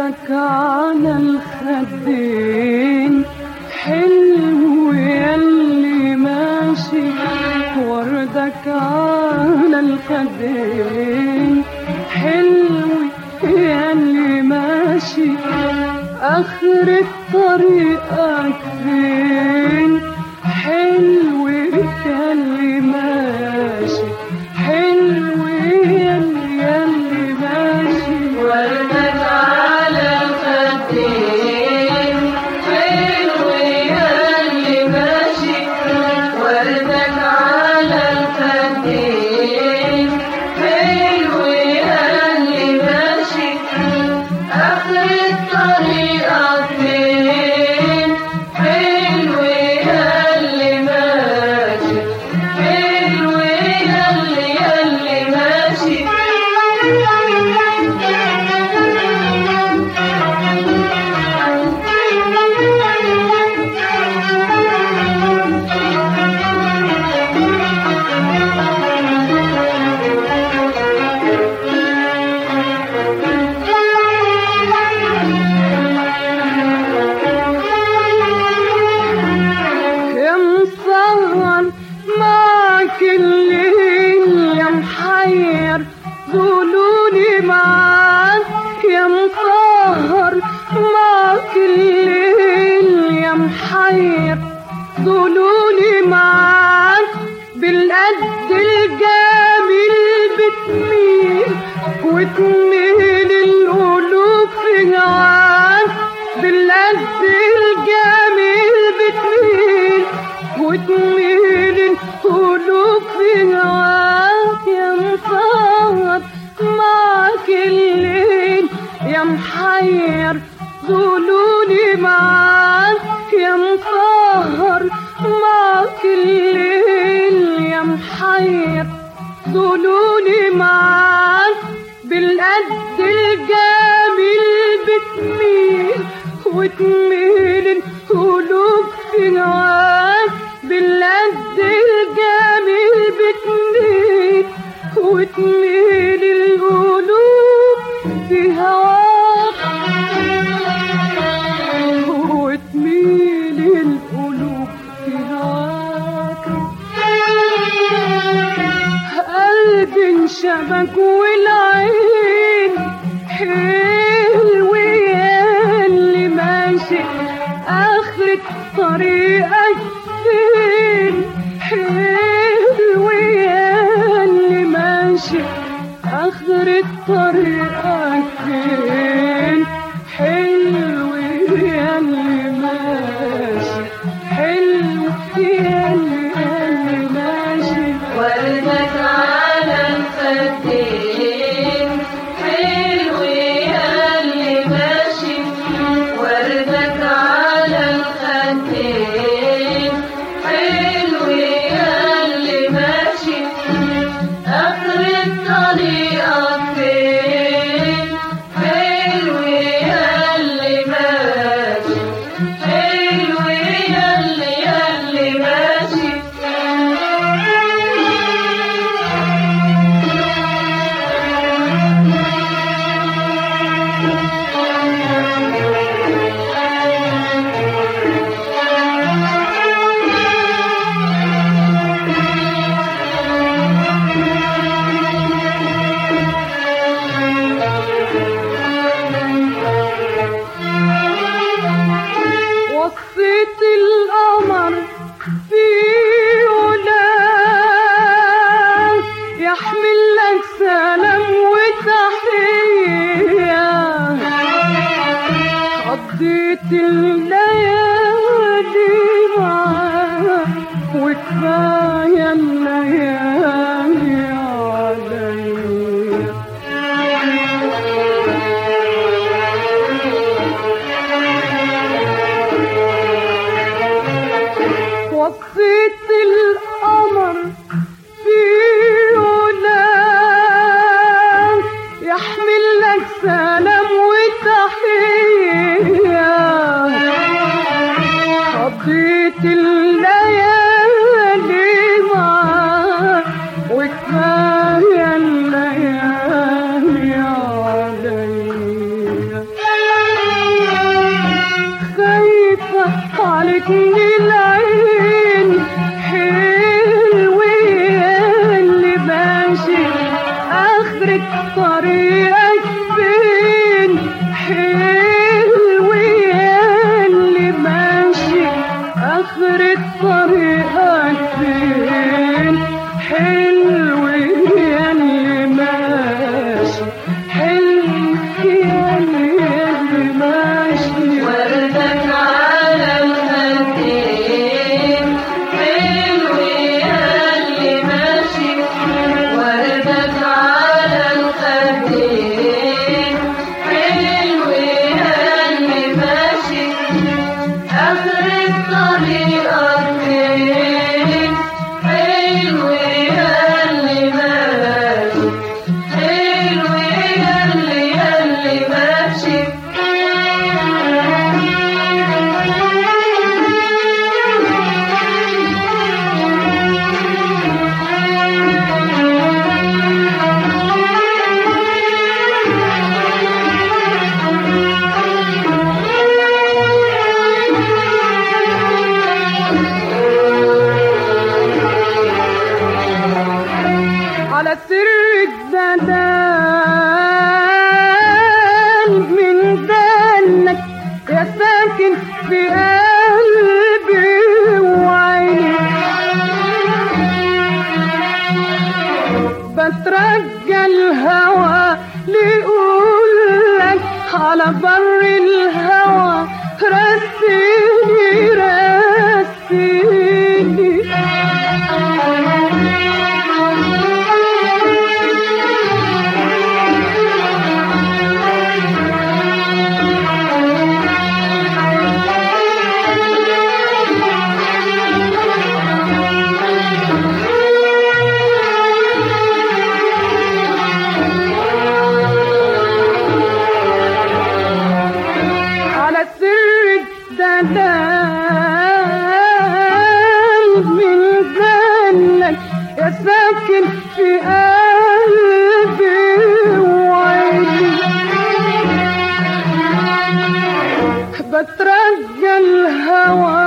وردك على الخدين حلو ياللي ماشي، وردك على الخدين حلو ياللي ماشي، آخر طريقك فين؟ حلو ياللي ماشي، حلو ياللي ماشي. وردك على الخدين حلو ياللي ماشي، وردك على الخدين حلو ياللي ماشي، آخر طريقك فين؟ حلو ياللي ماشي، حلو ياللي ماشي. يا مسهر معك الليل، يا محير ظلوني معاك، يا مسهر معك الليل، يا محير ظلوني معاك، بالقد الجميل بتميل وتميل القلوب في هواك، بالقد الجميل بتميل وتميل القلوب في هواك، يا مسهر معك الليل، يا محير ظلوني معاك، يا مسهر معك الليل، يا محير ظلوني معاك، بالقد الجميل بتميل وتميل القلوب في هواك، بالقد الجميل بتميل وتميل القلوب في هواك، وتميل القلوب في هواك. قلبي انشبك والعين حلو ياللي ماشي، آخر طريقك فين؟ حلو ياللي ماشي، آخر طريقك فين؟ حلو ياللي ماشي، حلو ياللي ماشي. وردك على الخدين حلو ياللي ماشي، وردك على الخدين حلو ياللي ماشي، آخر طريقك فين؟ حلو ياللي ماشي، حلو ياللي ماشي. وصيت القمر في ولاد يحمل لك سلام وتحية، قضيت الليالي معاك وكفاية الليالي عليا. وصيت القمر في ولاد يحمل لك سلام وتحية، قضيت الليالي معاك وكفاية الليالي عليا. ساكن في قلبي وعيني بترجى الهوى ليقولك على بر الهوى رسيني رسيني من ذلك يا ساكن في قلبي وعيني بترجى الهوى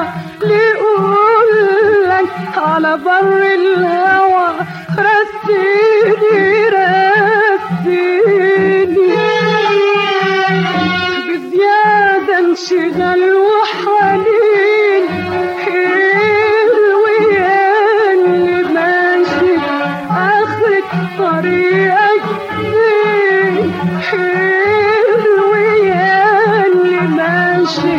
ليقولك على بر الهوى رسيني رسيني بزيادة انشغال وحنين حلو يا اللي ماشي آخرة طريقك فين حلو يا اللي ماشي